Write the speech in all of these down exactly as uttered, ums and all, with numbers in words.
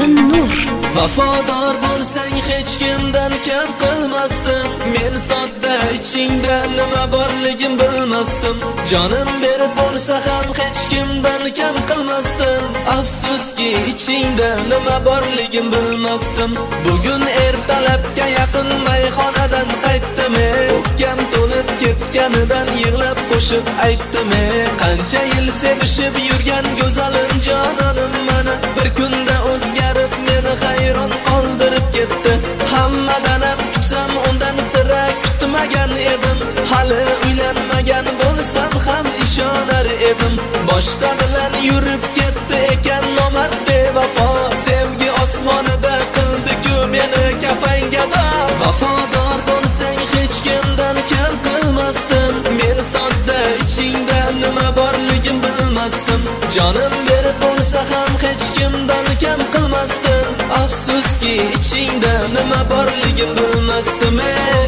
Hisomiddin Nur. Vafodor bo'lsang hech kimdan kam qilmasdim. Men sodda ichingda nima borligim bilmasdim. Jonim berib bo'lsa ham hech kimdan kam qilmasdim. Afsuski ichingda nima borligim bilmasdim. Bugun ertalabga yaqin mayxonadan qaytdim. O'pkam to'lib ketganidan yig'lab qo'shiq aytdim. Qancha yil sevishib yurgan go'zalim jononim mana bir kunda o'zgarib meni hayron qoldirib ketdi. Hammadan ham kutsam undan sira kutmagan edim. Hali uylanmagan bo'lsam ham ishonar edim. Boshqa bilan yurib ketdi ekan nomard bevafo. Sevgi osmonida qildi-ku meni kafangada. Vafodor bo'lsang hech kimdan kam qilmasdim. Men sodda ichingda nima borligim bilmasdim. Jonim berib bo'lsa ham hech kimdan kam qilmasdim. Afsuski ichingda nima borligim bilmasdim.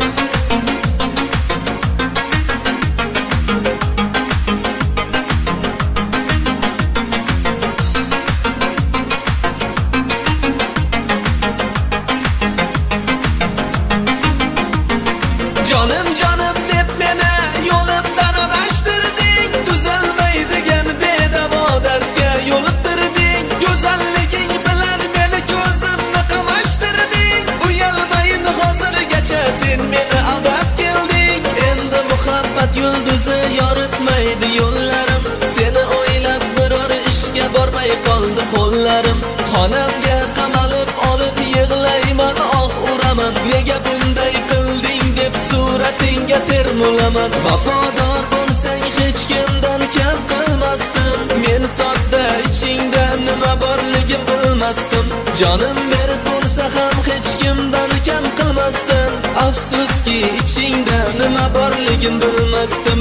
Jonim jonim deb meni yo'limdan adashtirding. Tuzalmaydigan bedavo dardga yo'liqtirding. Go'zalliging bilan meni ko'zimni qamashtirding. Uyalmayin hozirgacha sen meni aldab kelding. Endi muhabbat yulduzi yoritmaydi yo'llarim. Seni o'ylab biror ishga bormay qoldi qo'llarim. Xonamga qamalib olib yig'layman, oh uraman. Nega bunday qilding deb suratingga termulaman. Vafodor bo'lsang hech kimdan kam qilmasdim. Men sodda ichingda nima borligim bilmasdim. Jonim berib bo'lsa ham hech kimdan kam qilmasdim. Afsuski ichingda nima borligim bilmasdim.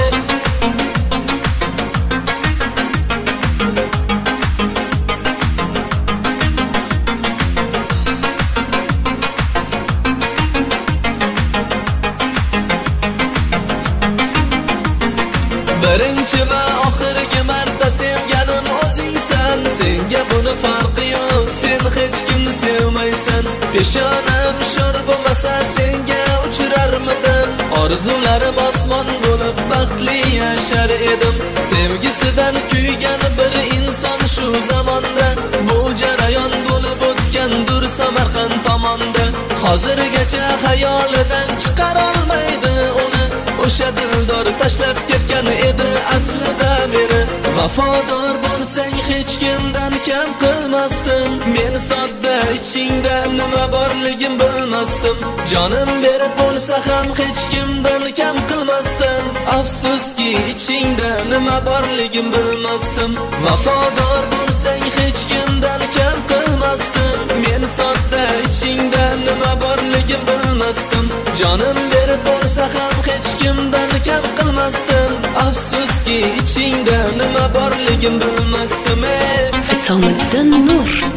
Birinchi va oxirgi marta sevganim o'zingsan. Senga buni farqi yo'q, sen hech kimni sevmaysan. Peshonam sho'r bo'lmasa senga uchrarmidim. Orzularim osmon bo'lib baxtli yashar edim. Sevgisidan kuygan bir inson shu zamonda. Bu jarayon bo'lib o'tgandir Samarqand tomonda. Hozirgacha xayolidan chiqara olmaydi uni. O'sha dildor tashlab ketgan edi aslida meni. Vafodor bo'lsang hech kimdan kam qilmasdim. Men sodda ichingda nima borligim bilmasdim. Jonim berib bo'lsa ham hech kimdan kam qilmasdim. Afsuski ichingda nima borligim bilmasdim. Vafodor bo'lsang hech kimdan kam qilmasdim. Men sodda ichingda nima borligim bilmasdim. Jonim berib bo'lsa ham hech kimdan kam qilmasdim. Afsuski ichingda nima borligim bilmasdim. Hisomiddin Nur.